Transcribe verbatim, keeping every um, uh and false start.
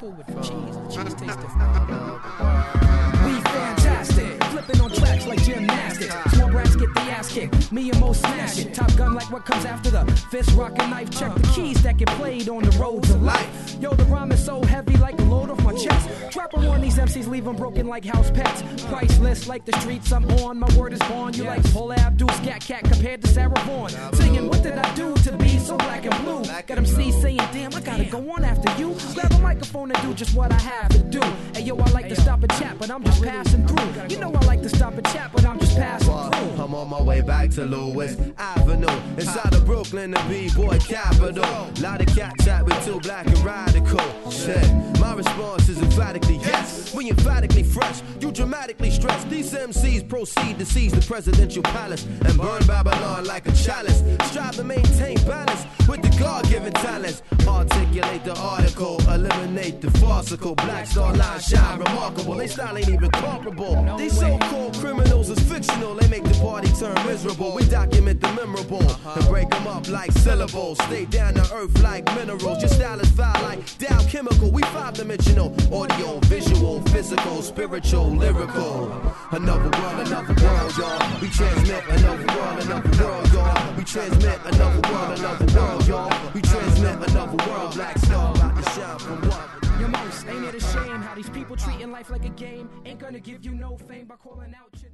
food with the cheese. The cheese tastes different. We fantastic, flipping on tracks like gymnastics. Small brats get the ass kicked, me and Mo smash it. Top gun like what comes after the fist, rock and knife. Check the keys that get played on the road to life. Yo, the rhyme is so heavy like a load off my chest. Drop on one, these M Cs leave them broken like house pets. Priceless like the streets I'm on, my word is born. You like Paula Abdul, Scat Cat compared to Sarah Vaughan. Singing, what did I do to be so black and blue? Got M Cs saying, damn, I gotta go on after you. Grab a microphone and do just what I have to do. Hey yo, I like to stop and chat, but I'm just passing through. You know I like to stop and chat, but I'm just passing through. I'm on my way back to Lewis Avenue, inside of Brooklyn, the B-boy capital. Lot of cat chat with two black and radical. Shit, my response is emphatically yes. We emphatically fresh, you dramatically stress. These M Cs proceed to seize the presidential palace and burn Babylon like a chalice. Strive to maintain balance with the God-given talents. Articulate the article, eliminate the farcical. Black star line shine remarkable. They style ain't even comparable. These so-called criminals is fictional. They make the party turn miserable. We document the memorable and break them up like syllables. Stay down to earth like minerals. Your style is foul like Dow Chemical. We five-dimensional, audio, visual, physical, spiritual, lyrical. Another world, another world, y'all. We transmit another world, another world, y'all. We transmit another world, another world, y'all. We transmit another world. Black star about to shine from what? Your most, ain't it a shame how these people treating life like a game? Ain't gonna give you no fame by calling out your